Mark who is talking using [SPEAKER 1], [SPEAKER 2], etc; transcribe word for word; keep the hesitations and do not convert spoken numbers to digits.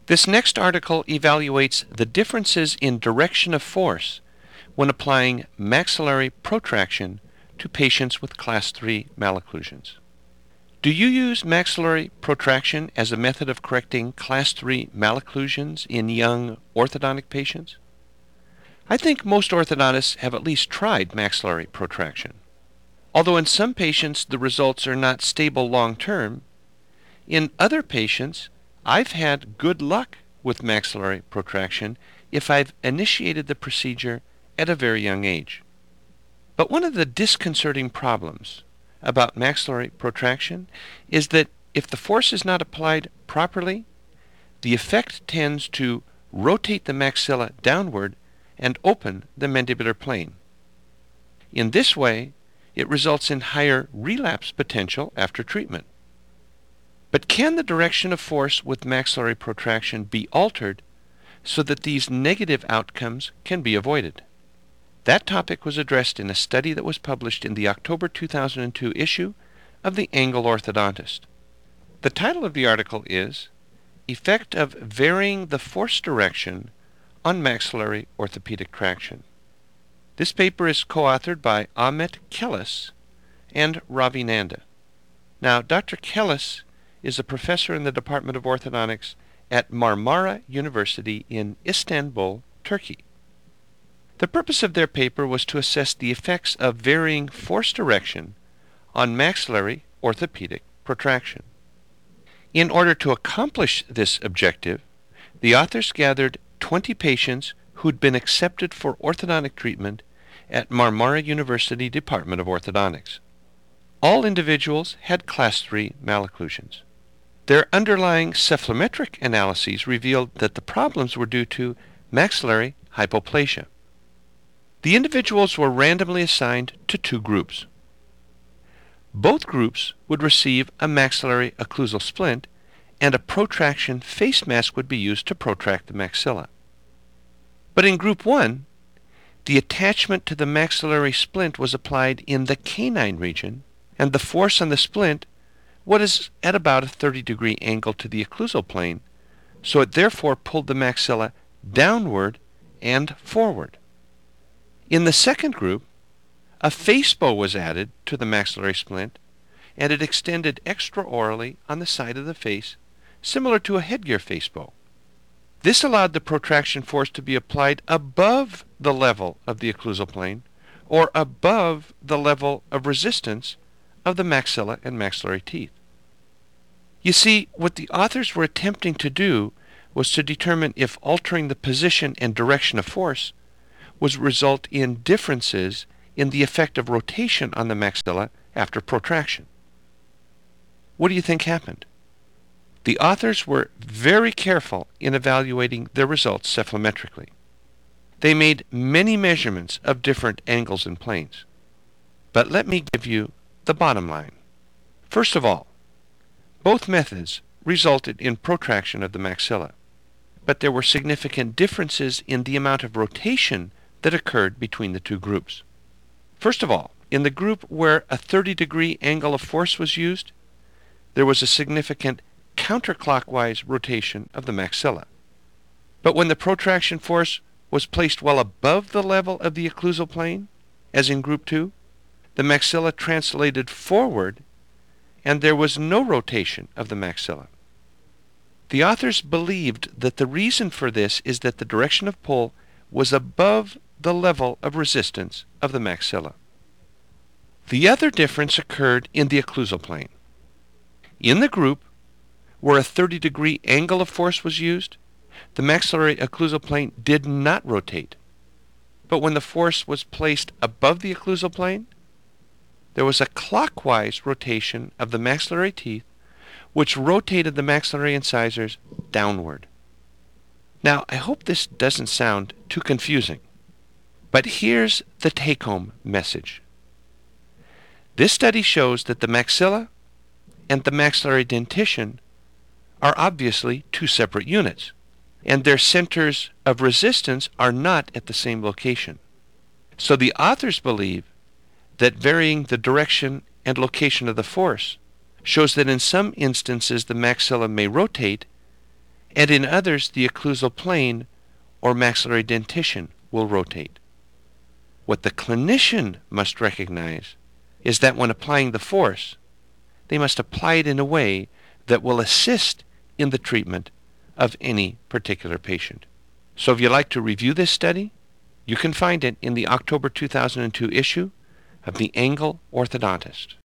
[SPEAKER 1] This next article evaluates the differences in direction of force when applying maxillary protraction to patients with class three malocclusions. Do you use maxillary protraction as a method of correcting class three malocclusions in young orthodontic patients? I think most orthodontists have at least tried maxillary protraction. Although in some patients the results are not stable long-term, in other patients I've had good luck with maxillary protraction if I've initiated the procedure at a very young age. But one of the disconcerting problems about maxillary protraction is that if the force is not applied properly, the effect tends to rotate the maxilla downward and open the mandibular plane. In this way, it results in higher relapse potential after treatment. But can the direction of force with maxillary protraction be altered so that these negative outcomes can be avoided? That topic was addressed in a study that was published in the October two thousand two issue of the Angle Orthodontist. The title of the article is Effect of Varying the Force Direction on Maxillary Orthopedic Traction. This paper is co-authored by Amit Kellis and Ravi Nanda. Now, Doctor Kellis is a professor in the Department of Orthodontics at Marmara University in Istanbul, Turkey. The purpose of their paper was to assess the effects of varying force direction on maxillary orthopedic protraction. In order to accomplish this objective, the authors gathered twenty patients who'd been accepted for orthodontic treatment at Marmara University Department of Orthodontics. All individuals had class three malocclusions. Their underlying cephalometric analyses revealed that the problems were due to maxillary hypoplasia. The individuals were randomly assigned to two groups. Both groups would receive a maxillary occlusal splint, and a protraction face mask would be used to protract the maxilla. But in group one, the attachment to the maxillary splint was applied in the canine region, and the force on the splint was at about a thirty degree angle to the occlusal plane, so it therefore pulled the maxilla downward and forward. In the second group, a face bow was added to the maxillary splint, and it extended extraorally on the side of the face, similar to a headgear face bow. This allowed the protraction force to be applied above the level of the occlusal plane, or above the level of resistance of the maxilla and maxillary teeth. You see, what the authors were attempting to do was to determine if altering the position and direction of force would result in differences in the effect of rotation on the maxilla after protraction. What do you think happened? The authors were very careful in evaluating their results cephalometrically. They made many measurements of different angles and planes. But let me give you the bottom line. First of all, both methods resulted in protraction of the maxilla, but there were significant differences in the amount of rotation that occurred between the two groups. First of all, in the group where a thirty degree angle of force was used, there was a significant counterclockwise rotation of the maxilla. But when the protraction force was placed well above the level of the occlusal plane, as in group two, the maxilla translated forward, and there was no rotation of the maxilla. The authors believed that the reason for this is that the direction of pull was above the level of resistance of the maxilla. The other difference occurred in the occlusal plane. In the group where a thirty degree angle of force was used, the maxillary occlusal plane did not rotate. But when the force was placed above the occlusal plane, there was a clockwise rotation of the maxillary teeth, which rotated the maxillary incisors downward. Now, I hope this doesn't sound too confusing, but here's the take-home message. This study shows that the maxilla and the maxillary dentition are obviously two separate units, and their centers of resistance are not at the same location. So the authors believe that varying the direction and location of the force shows that in some instances the maxilla may rotate, and in others the occlusal plane or maxillary dentition will rotate. What the clinician must recognize is that when applying the force, they must apply it in a way that will assist in the treatment of any particular patient. So if you'd like to review this study, you can find it in the October two thousand two issue of the Angle Orthodontist.